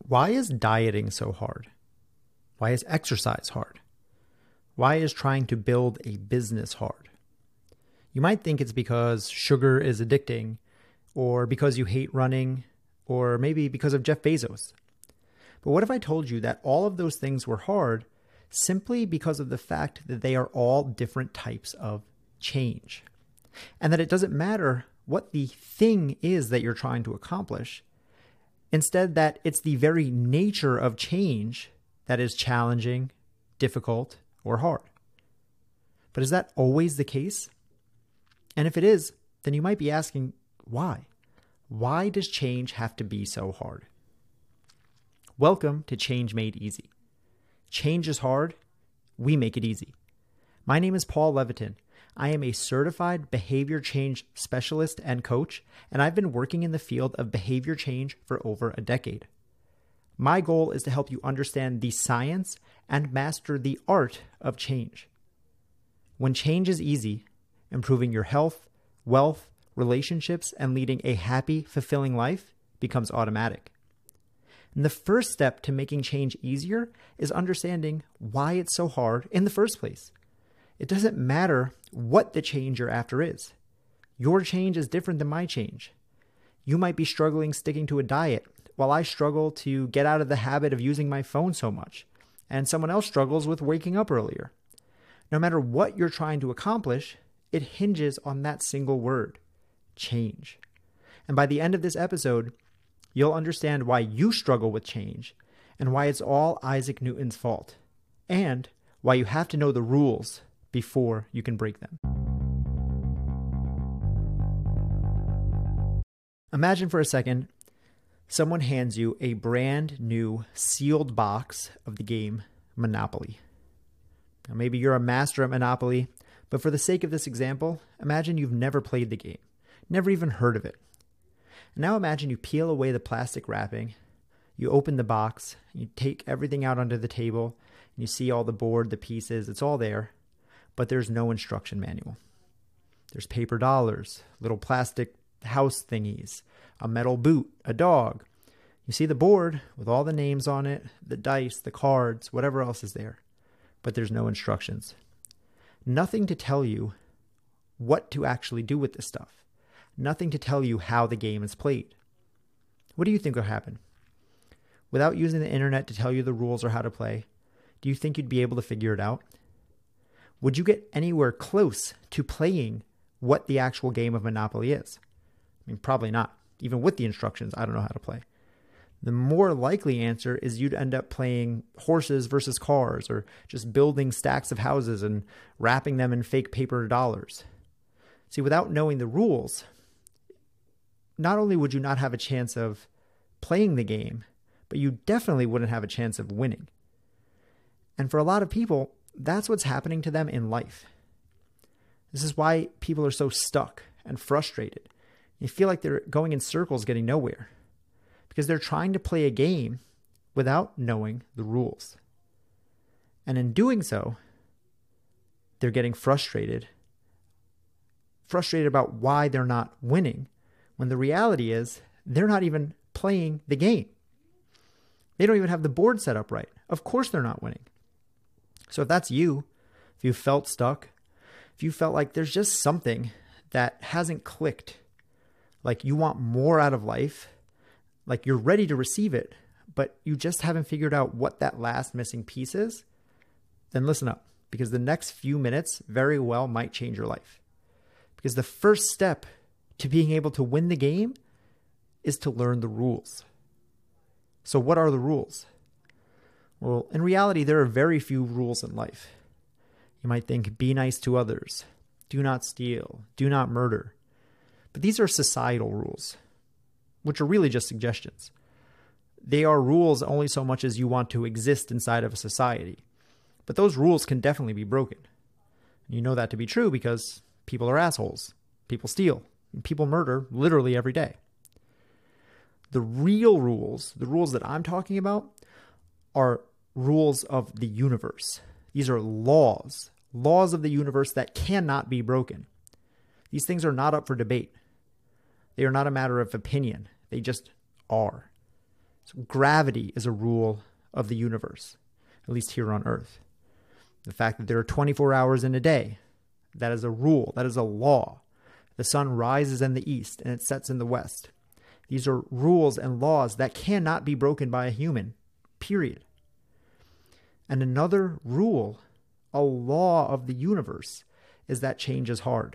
Why is dieting so hard? Why is exercise hard? Why is trying to build a business hard? You might think it's because sugar is addicting, or because you hate running, or maybe because of Jeff Bezos. But what if I told you that all of those things were hard simply because of the fact that they are all different types of change? And that it doesn't matter what the thing is that you're trying to accomplish. Instead, that it's the very nature of change that is challenging, difficult, or hard. But is that always the case? And if it is, then you might be asking, why? Why does change have to be so hard? Welcome to Change Made Easy. Change is hard. We make it easy. My name is Paul Levitin. I am a certified behavior change specialist and coach, and I've been working in the field of behavior change for over a decade. My goal is to help you understand the science and master the art of change. When change is easy, improving your health, wealth, relationships, and leading a happy, fulfilling life becomes automatic. And the first step to making change easier is understanding why it's so hard in the first place. It doesn't matter what the change you're after is. Your change is different than my change. You might be struggling sticking to a diet, while I struggle to get out of the habit of using my phone so much, and someone else struggles with waking up earlier. No matter what you're trying to accomplish, it hinges on that single word, change. And by the end of this episode, you'll understand why you struggle with change and why it's all Isaac Newton's fault, and why you have to know the rules before you can break them. Imagine for a second, someone hands you a brand new sealed box of the game Monopoly. Now, maybe you're a master at Monopoly, but for the sake of this example, imagine you've never played the game, never even heard of it. And now imagine you peel away the plastic wrapping, you open the box, you take everything out onto the table, and you see all the board, the pieces, it's all there, but there's no instruction manual. There's paper dollars, little plastic house thingies, a metal boot, a dog. You see the board with all the names on it, the dice, the cards, whatever else is there, but there's no instructions. Nothing to tell you what to actually do with this stuff. Nothing to tell you how the game is played. What do you think will happen? Without using the internet to tell you the rules or how to play, do you think you'd be able to figure it out? Would you get anywhere close to playing what the actual game of Monopoly is? I mean, probably not. Even with the instructions, I don't know how to play. The more likely answer is you'd end up playing horses versus cars, or just building stacks of houses and wrapping them in fake paper dollars. See, without knowing the rules, not only would you not have a chance of playing the game, but you definitely wouldn't have a chance of winning. And for a lot of people, that's what's happening to them in life. This is why people are so stuck and frustrated. You feel like they're going in circles getting nowhere, because they're trying to play a game without knowing the rules. And in doing so, they're getting frustrated about why they're not winning, when the reality is they're not even playing the game. They don't even have the board set up right. Of course they're not winning. So if that's you, if you felt stuck, if you felt like there's just something that hasn't clicked, like you want more out of life, like you're ready to receive it, but you just haven't figured out what that last missing piece is, then listen up, because the next few minutes very well might change your life. Because the first step to being able to win the game is to learn the rules. So what are the rules? Well, in reality, there are very few rules in life. You might think, be nice to others, do not steal, do not murder. But these are societal rules, which are really just suggestions. They are rules only so much as you want to exist inside of a society. But those rules can definitely be broken. And you know that to be true because people are assholes. People steal. And people murder literally every day. The real rules, the rules that I'm talking about, are rules of the universe. These are laws of the universe that cannot be broken. These things are not up for debate. They are not a matter of opinion. They just are. So gravity is a rule of the universe, at least here on Earth. The fact that there are 24 hours in a day, that is a rule, that is a law. The sun rises in the east and it sets in the west. These are rules and laws that cannot be broken by a human, period. And another rule, a law of the universe, is that change is hard.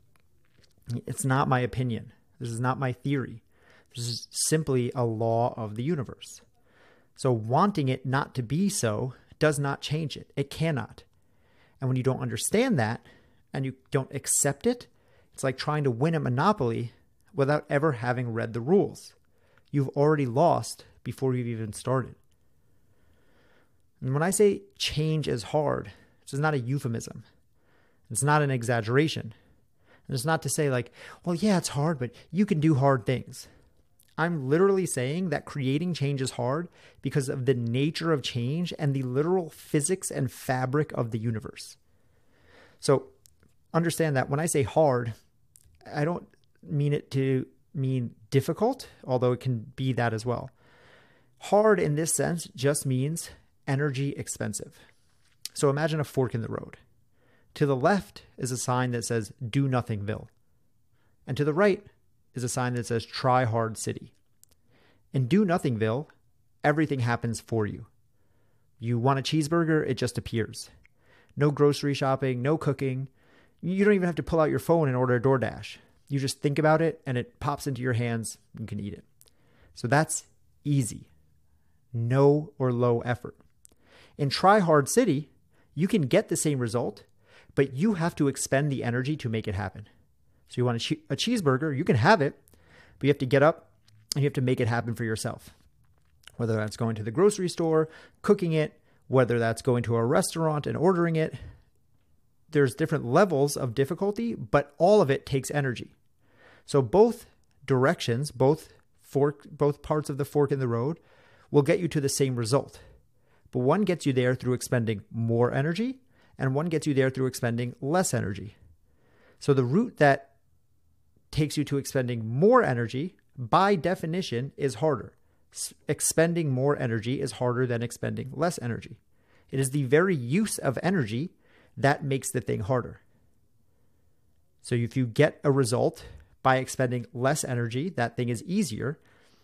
It's not my opinion. This is not my theory. This is simply a law of the universe. So wanting it not to be so does not change it. It cannot. And when you don't understand that and you don't accept it, it's like trying to win a Monopoly without ever having read the rules. You've already lost before you've even started. And when I say change is hard, this is not a euphemism. It's not an exaggeration. And it's not to say like, well, yeah, it's hard, but you can do hard things. I'm literally saying that creating change is hard because of the nature of change and the literal physics and fabric of the universe. So understand that when I say hard, I don't mean it to mean difficult, although it can be that as well. Hard in this sense just means energy expensive. So imagine a fork in the road. To the left is a sign that says do nothingville. And to the right is a sign that says try hard city. In do nothingville, everything happens for you. You want a cheeseburger, it just appears. No grocery shopping, no cooking. You don't even have to pull out your phone and order a DoorDash. You just think about it and it pops into your hands. You can eat it. So that's easy. No or low effort. In Try Hard City, you can get the same result, but you have to expend the energy to make it happen. So you want a cheeseburger, you can have it, but you have to get up and you have to make it happen for yourself. Whether that's going to the grocery store, cooking it, whether that's going to a restaurant and ordering it. There's different levels of difficulty, but all of it takes energy. So both directions, both parts of the fork in the road will get you to the same result. But one gets you there through expending more energy, and one gets you there through expending less energy. So the route that takes you to expending more energy, by definition, is harder. Expending more energy is harder than expending less energy. It is the very use of energy that makes the thing harder. So if you get a result by expending less energy, that thing is easier.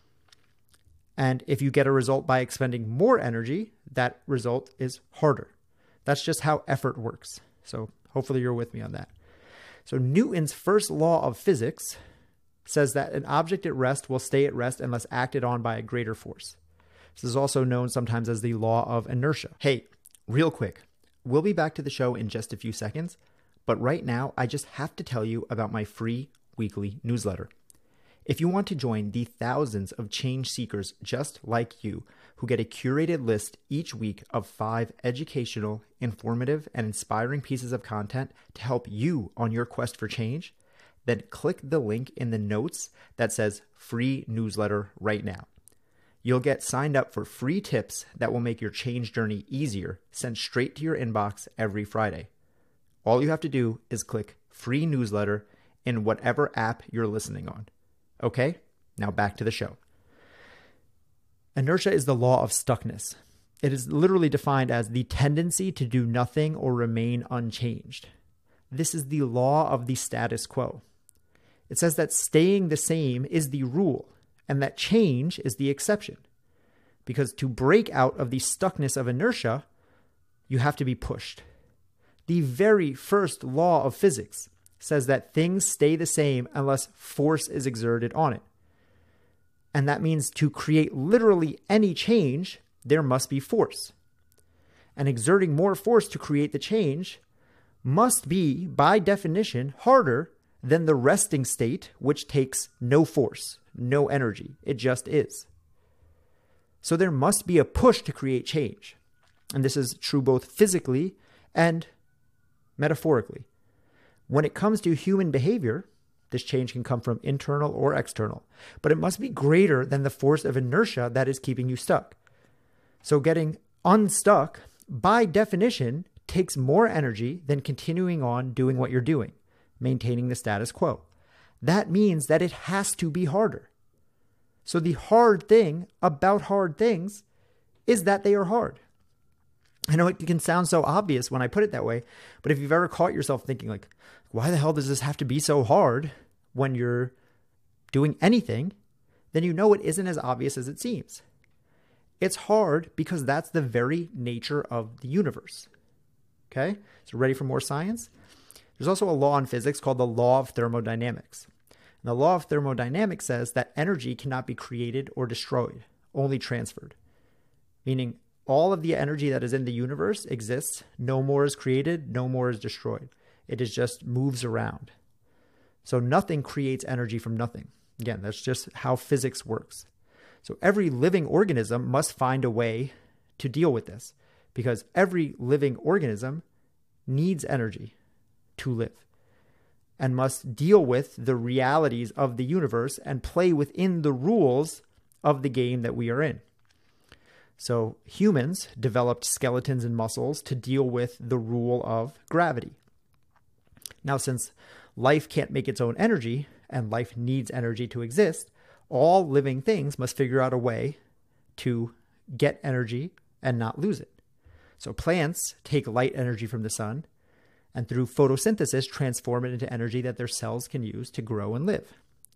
And if you get a result by expending more energy, that result is harder. That's just how effort works. So hopefully you're with me on that. So Newton's first law of physics says that an object at rest will stay at rest unless acted on by a greater force. This is also known sometimes as the law of inertia. Hey, real quick, we'll be back to the show in just a few seconds, but right now I just have to tell you about my free weekly newsletter. If you want to join the thousands of change seekers just like you who get a curated list each week of 5 educational, informative, and inspiring pieces of content to help you on your quest for change, then click the link in the notes that says free newsletter right now. You'll get signed up for free tips that will make your change journey easier, sent straight to your inbox every Friday. All you have to do is click free newsletter in whatever app you're listening on. Okay, now back to the show. Inertia is the law of stuckness. It is literally defined as the tendency to do nothing or remain unchanged. This is the law of the status quo. It says that staying the same is the rule and that change is the exception. Because to break out of the stuckness of inertia, you have to be pushed. The very first law of physics says that things stay the same unless force is exerted on it. And that means to create literally any change, there must be force. And exerting more force to create the change must be, by definition, harder than the resting state, which takes no force, no energy. It just is. So there must be a push to create change. And this is true both physically and metaphorically. When it comes to human behavior, this change can come from internal or external, but it must be greater than the force of inertia that is keeping you stuck. So getting unstuck, by definition, takes more energy than continuing on doing what you're doing, maintaining the status quo. That means that it has to be harder. So the hard thing about hard things is that they are hard. I know it can sound so obvious when I put it that way, but if you've ever caught yourself thinking like, why the hell does this have to be so hard when you're doing anything, then you know it isn't as obvious as it seems. It's hard because that's the very nature of the universe. Okay? So ready for more science? There's also a law in physics called the law of thermodynamics. And the law of thermodynamics says that energy cannot be created or destroyed, only transferred. Meaning all of the energy that is in the universe exists. No more is created, no more is destroyed. It is just moves around. So nothing creates energy from nothing. Again, that's just how physics works. So every living organism must find a way to deal with this because every living organism needs energy to live and must deal with the realities of the universe and play within the rules of the game that we are in. So humans developed skeletons and muscles to deal with the rule of gravity. Now, since life can't make its own energy and life needs energy to exist, all living things must figure out a way to get energy and not lose it. So plants take light energy from the sun and through photosynthesis transform it into energy that their cells can use to grow and live.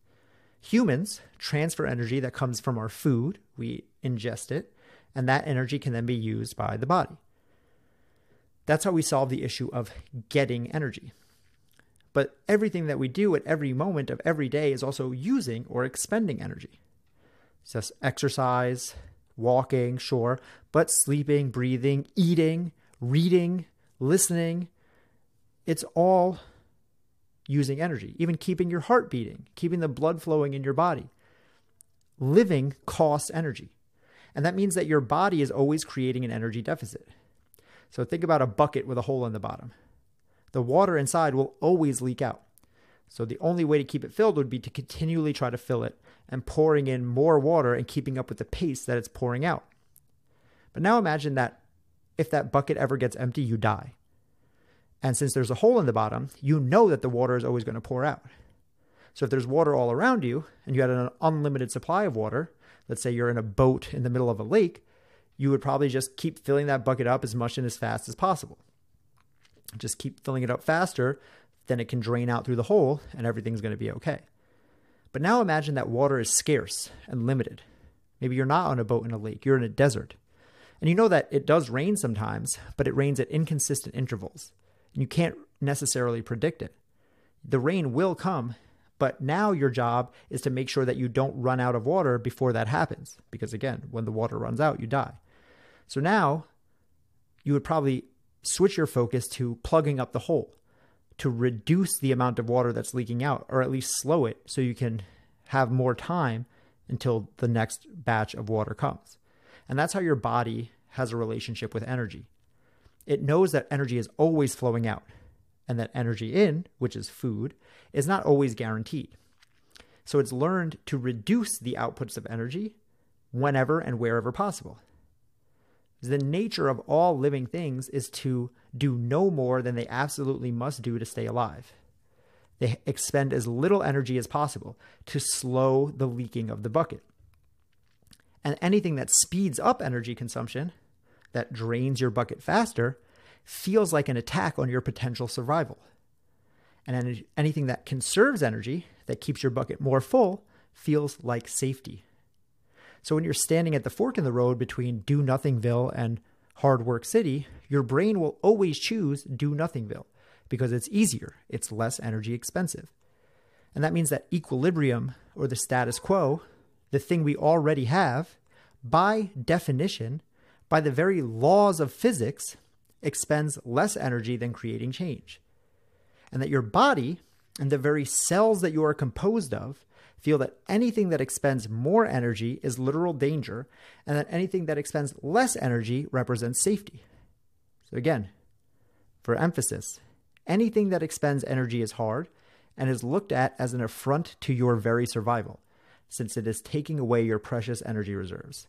Humans transfer energy that comes from our food, we ingest it, and that energy can then be used by the body. That's how we solve the issue of getting energy. But everything that we do at every moment of every day is also using or expending energy. So exercise, walking, sure, but sleeping, breathing, eating, reading, listening, it's all using energy. Even keeping your heart beating, keeping the blood flowing in your body. Living costs energy. And that means that your body is always creating an energy deficit. So think about a bucket with a hole in the bottom. The water inside will always leak out. So the only way to keep it filled would be to continually try to fill it and pouring in more water and keeping up with the pace that it's pouring out. But now imagine that if that bucket ever gets empty, you die. And since there's a hole in the bottom, you know that the water is always going to pour out. So if there's water all around you and you had an unlimited supply of water, let's say you're in a boat in the middle of a lake, you would probably just keep filling that bucket up as much and as fast as possible. Just keep filling it up faster, then it can drain out through the hole and everything's going to be okay. But now imagine that water is scarce and limited. Maybe you're not on a boat in a lake, you're in a desert. And you know that it does rain sometimes, but it rains at inconsistent intervals. And you can't necessarily predict it. The rain will come, but now your job is to make sure that you don't run out of water before that happens. Because again, when the water runs out, you die. So now you would probably switch your focus to plugging up the hole to reduce the amount of water that's leaking out, or at least slow it so you can have more time until the next batch of water comes. And that's how your body has a relationship with energy. It knows that energy is always flowing out and that energy in, which is food, is not always guaranteed. So it's learned to reduce the outputs of energy whenever and wherever possible. The nature of all living things is to do no more than they absolutely must do to stay alive. They expend as little energy as possible to slow the leaking of the bucket. And anything that speeds up energy consumption, that drains your bucket faster, feels like an attack on your potential survival. And anything that conserves energy, that keeps your bucket more full, feels like safety. So when you're standing at the fork in the road between do-nothingville and hard work city, your brain will always choose do-nothingville because it's easier, it's less energy expensive. And that means that equilibrium, or the status quo, the thing we already have, by definition, by the very laws of physics, expends less energy than creating change. And that your body and the very cells that you are composed of feel that anything that expends more energy is literal danger, and that anything that expends less energy represents safety. So again, for emphasis, anything that expends energy is hard and is looked at as an affront to your very survival, since it is taking away your precious energy reserves.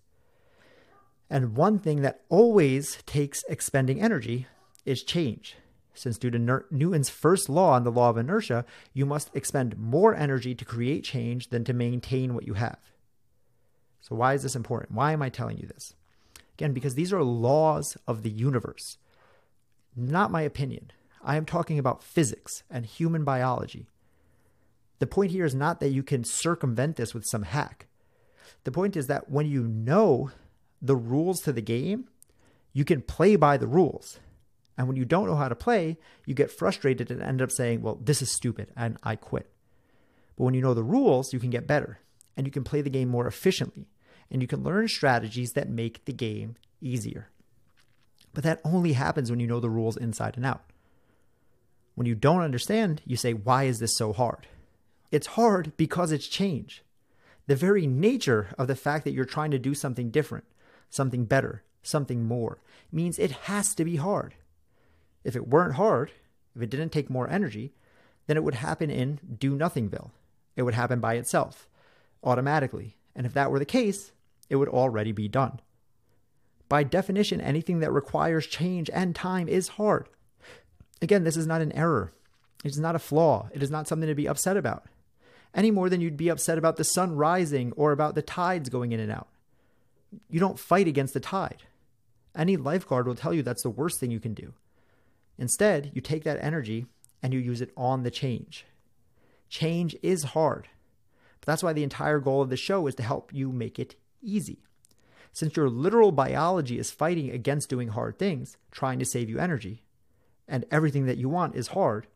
And one thing that always takes expending energy is change. Since due to Newton's first law and the law of inertia, you must expend more energy to create change than to maintain what you have. So why is this important? Why am I telling you this? Again, because these are laws of the universe, not my opinion. I am talking about physics and human biology. The point here is not that you can circumvent this with some hack. The point is that when you know the rules to the game, you can play by the rules. And when you don't know how to play, you get frustrated and end up saying, well, this is stupid and I quit. But when you know the rules, you can get better and you can play the game more efficiently and you can learn strategies that make the game easier. But that only happens when you know the rules inside and out. When you don't understand, you say, why is this so hard? It's hard because it's change. The very nature of the fact that you're trying to do something different, something better, something more, means it has to be hard. If it weren't hard, if it didn't take more energy, then it would happen in do-nothingville. It would happen by itself, automatically. And if that were the case, it would already be done. By definition, anything that requires change and time is hard. Again, this is not an error. It is not a flaw. It is not something to be upset about. Any more than you'd be upset about the sun rising or about the tides going in and out. You don't fight against the tide. Any lifeguard will tell you that's the worst thing you can do. Instead, you take that energy and you use it on the change. Change is hard. But that's why the entire goal of the show is to help you make it easy. Since your literal biology is fighting against doing hard things, trying to save you energy, and everything that you want is hard,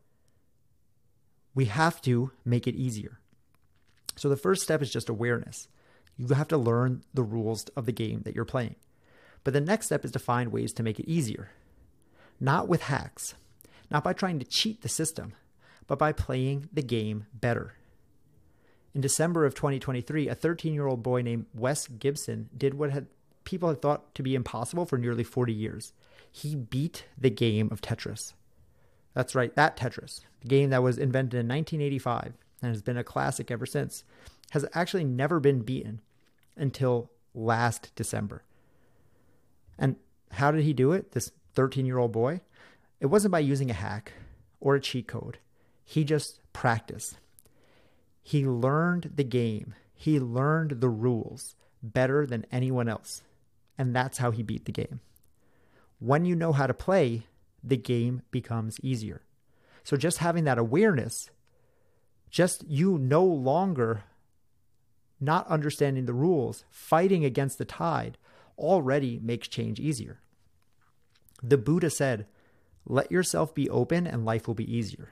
we have to make it easier. So the first step is just awareness. You have to learn the rules of the game that you're playing. But the next step is to find ways to make it easier. Not with hacks, not by trying to cheat the system, but by playing the game better. In December of 2023, a 13-year-old boy named Wes Gibson did what people had thought to be impossible for nearly 40 years. He beat the game of Tetris. That's right, that Tetris, the game that was invented in 1985 and has been a classic ever since, has actually never been beaten until last December. And how did he do it, this 13-year-old boy? It wasn't by using a hack or a cheat code. He just practiced. He learned the game. He learned the rules better than anyone else. And that's how he beat the game. When you know how to play, the game becomes easier. So just having that awareness, just you no longer not understanding the rules, fighting against the tide, already makes change easier. The Buddha said, let yourself be open and life will be easier.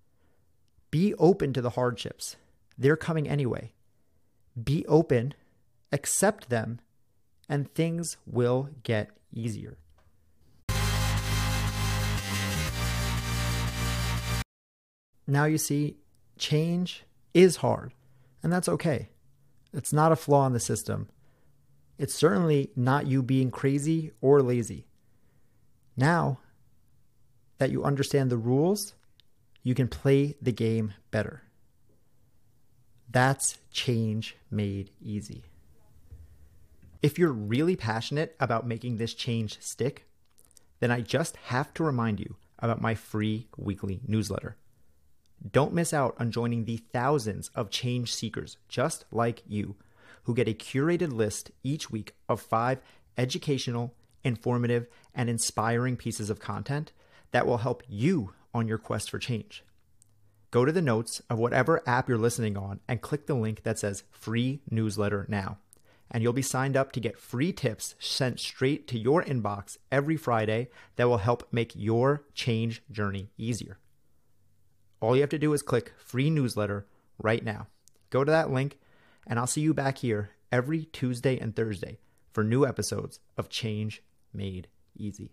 Be open to the hardships. They're coming anyway. Be open, accept them, and things will get easier. Now you see, change is hard, and that's okay. It's not a flaw in the system. It's certainly not you being crazy or lazy. Now that you understand the rules, you can play the game better. That's change made easy. If you're really passionate about making this change stick, then I just have to remind you about my free weekly newsletter. Don't miss out on joining the thousands of change seekers just like you who get a curated list each week of 5 educational, informative, and inspiring pieces of content that will help you on your quest for change. Go to the notes of whatever app you're listening on and click the link that says free newsletter now. And you'll be signed up to get free tips sent straight to your inbox every Friday that will help make your change journey easier. All you have to do is click free newsletter right now. Go to that link and I'll see you back here every Tuesday and Thursday for new episodes of Change Made Easy.